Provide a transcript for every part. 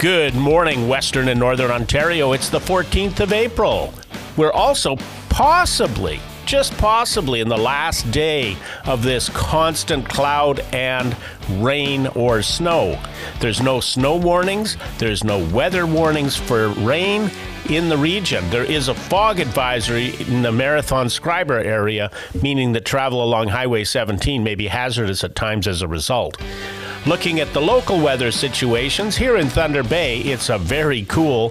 Good morning, Western and Northern Ontario. It's the 14th of April. We're also possibly, just possibly, in the last day of this constant cloud and rain or snow. There's no snow warnings. There's no weather warnings for rain in the region. There is a fog advisory in the Marathon-Scriber area, meaning that travel along Highway 17 may be hazardous at times as a result. Looking at the local weather situations, here in Thunder Bay, it's a very cool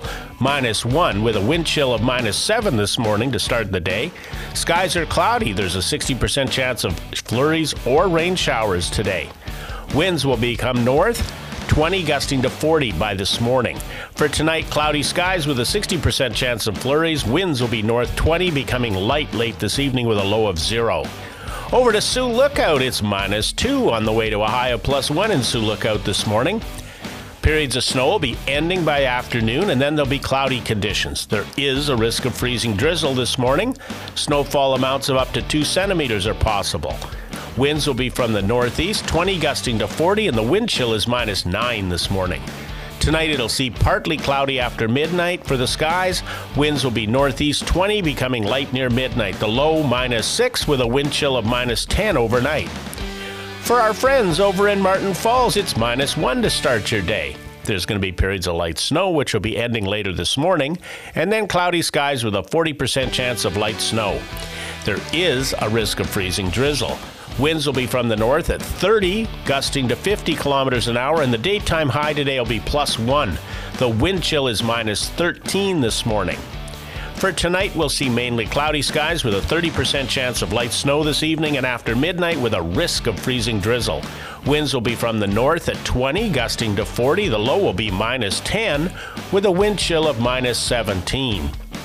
-1 with a wind chill of -7 this morning to start the day. Skies are cloudy. There's a 60% chance of flurries or rain showers today. Winds will become north, 20 gusting to 40 by this morning. For tonight, cloudy skies with a 60% chance of flurries. Winds will be north 20, becoming light late this evening with a low of 0. Over to Sioux Lookout, it's -2 on the way to a high of +1 in Sioux Lookout this morning. Periods of snow will be ending by afternoon, and then there'll be cloudy conditions. There is a risk of freezing drizzle this morning. Snowfall amounts of up to 2 centimeters are possible. Winds will be from the northeast, 20 gusting to 40, and the wind chill is -9 this morning. Tonight it'll see partly cloudy after midnight for the skies. Winds will be northeast 20, becoming light near midnight. The low -6 with a wind chill of -10 overnight. For our friends over in Martin Falls, it's -1 to start your day. There's going to be periods of light snow, which will be ending later this morning, and then cloudy skies with a 40% chance of light snow. There is a risk of freezing drizzle. Winds will be from the north at 30, gusting to 50 kilometers an hour, and the daytime high today will be +1. The wind chill is -13 this morning. For tonight, we'll see mainly cloudy skies with a 30% chance of light snow this evening and after midnight with a risk of freezing drizzle. Winds will be from the north at 20, gusting to 40. The low will be -10 with a wind chill of -17.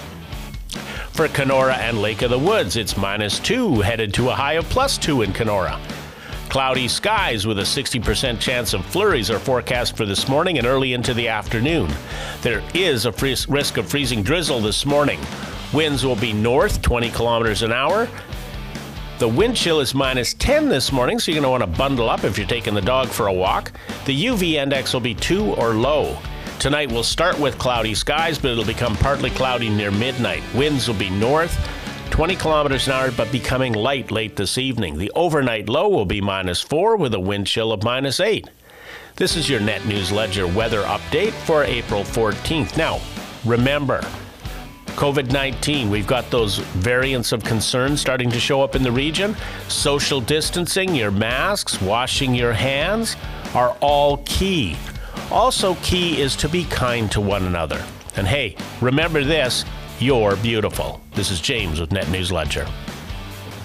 For Kenora and Lake of the Woods, it's -2, headed to a high of +2 in Kenora. Cloudy skies with a 60% chance of flurries are forecast for this morning and early into the afternoon. There is a risk of freezing drizzle this morning. Winds will be north, 20 kilometers an hour. The wind chill is -10 this morning, so you're going to want to bundle up if you're taking the dog for a walk. The UV index will be 2 or low. Tonight will start with cloudy skies, but it'll become partly cloudy near midnight. Winds will be north, 20 kilometers an hour, but becoming light late this evening. The overnight low will be -4 with a wind chill of -8. This is your Net News Ledger weather update for April 14th. Now, remember, COVID-19, we've got those variants of concern starting to show up in the region. Social distancing, your masks, washing your hands are all key. Also key is to be kind to one another. And hey, remember this, you're beautiful. This is James with Net News Ledger.